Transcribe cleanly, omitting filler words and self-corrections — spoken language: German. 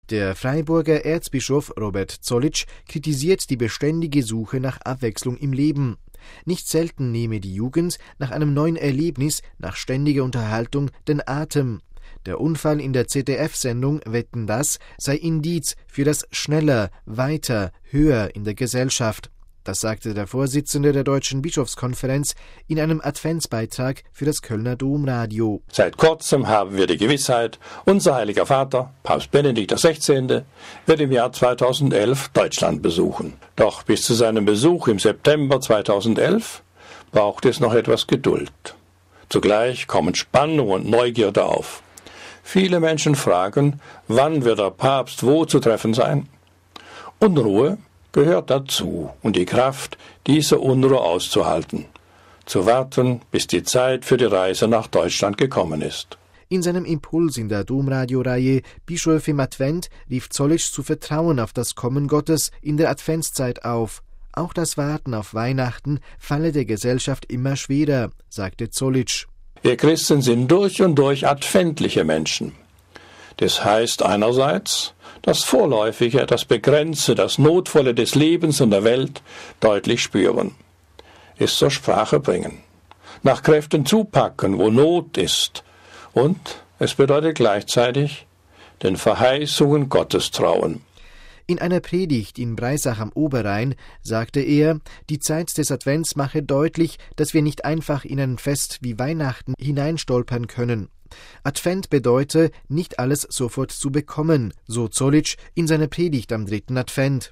Der Freiburger Erzbischof Robert Zollitsch kritisiert die beständige Suche nach Abwechslung im Leben. Nicht selten nehme die Jugend nach einem neuen Erlebnis, nach ständiger Unterhaltung den Atem. Der Unfall in der ZDF-Sendung Wetten, das sei Indiz für das Schneller, Weiter, Höher in der Gesellschaft. Das sagte der Vorsitzende der Deutschen Bischofskonferenz in einem Adventsbeitrag für das Kölner Domradio. Seit kurzem haben wir die Gewissheit, unser Heiliger Vater, Papst Benedikt XVI., wird im Jahr 2011 Deutschland besuchen. Doch bis zu seinem Besuch im September 2011 braucht es noch etwas Geduld. Zugleich kommen Spannung und Neugierde auf. Viele Menschen fragen, wann wird der Papst wo zu treffen sein? Unruhe gehört dazu und die Kraft, diese Unruhe auszuhalten, zu warten, bis die Zeit für die Reise nach Deutschland gekommen ist. In seinem Impuls in der Domradio-Reihe Bischöfe im Advent rief Zollitsch zu Vertrauen auf das Kommen Gottes in der Adventszeit auf. Auch das Warten auf Weihnachten falle der Gesellschaft immer schwerer, sagte Zollitsch. Wir Christen sind durch und durch adventliche Menschen. Das heißt einerseits, das Vorläufige, das Begrenzte, das Notvolle des Lebens und der Welt deutlich spüren, es zur Sprache bringen, nach Kräften zupacken, wo Not ist, und es bedeutet gleichzeitig den Verheißungen Gottes trauen. In einer Predigt in Breisach am Oberrhein sagte er, die Zeit des Advents mache deutlich, dass wir nicht einfach in ein Fest wie Weihnachten hineinstolpern können. Advent bedeute, nicht alles sofort zu bekommen, so Zollitsch in seiner Predigt am 3. Advent.